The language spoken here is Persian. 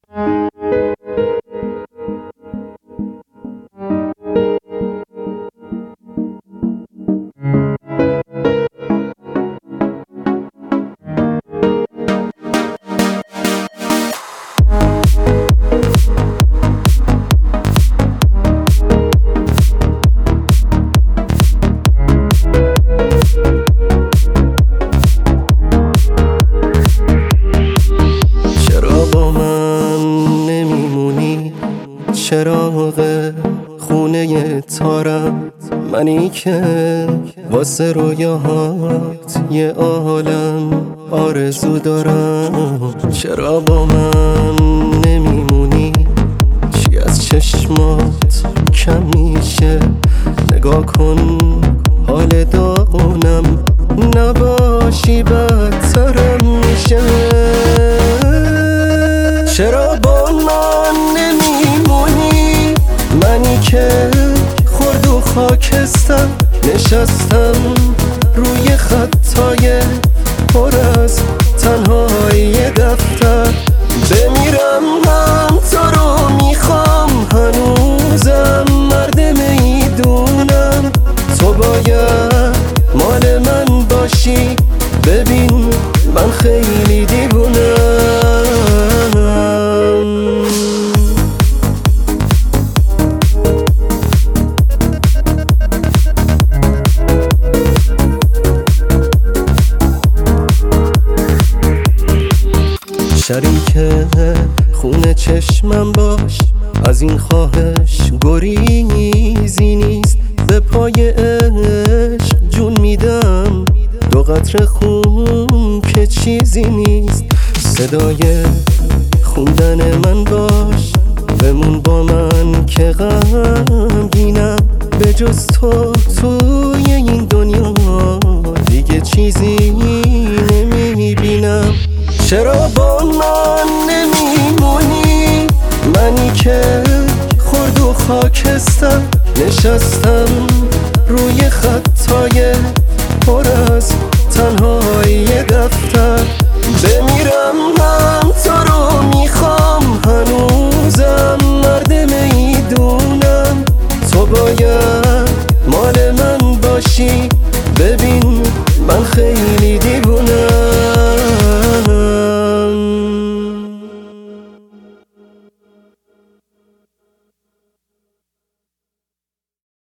چراغ خونه تارم، منی که واسه رویاهات یه عالم آرزو دارم. چرا با من نمیمونی؟ چی از چشمات کم میشه؟ نگاه کن حال داغونم، نباشی بدترم میشه. چرا با من نمیمونی؟ منی که خرد و خاکستر نشستم روی خطای پر از تنهایی دفتر. بمیرم هم تو رو میخوام، هنوزم مرد میدونم تو باید مال من باشی. ببین من خیلی دیوونم. شریک خون چشمم باش، از این خواهش گریزی نیست. به پای عشق جون میدم، دو قطره خون که چیزی نیست. صدای خوندن من باش، بمون با من که غمگینم. به جز تو توی این دنیا دیگه چیزی نمیبینم. چرا با من نمیمونی؟ منی که خرد و خاکستر نشستم روی خطای پر از